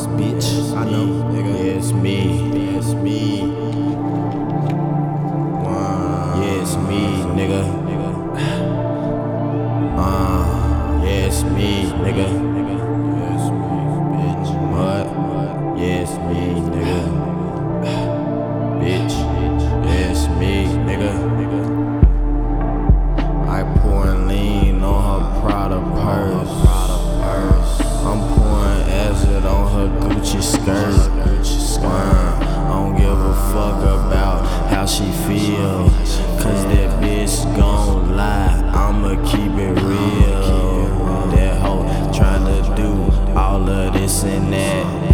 bitch. I know, nigga. Yeah, it's me. Yeah, it's me. Yeah, it's me, nigga. Yeah, it's me, nigga. Yeah, it's me, bitch. What? Yeah, it's me, nigga. Bitch. Yeah, it's me, nigga. I pouring lean on her Prada purse. I'm pouring acid on her Gucci skirt. I don't give a fuck about how she feel.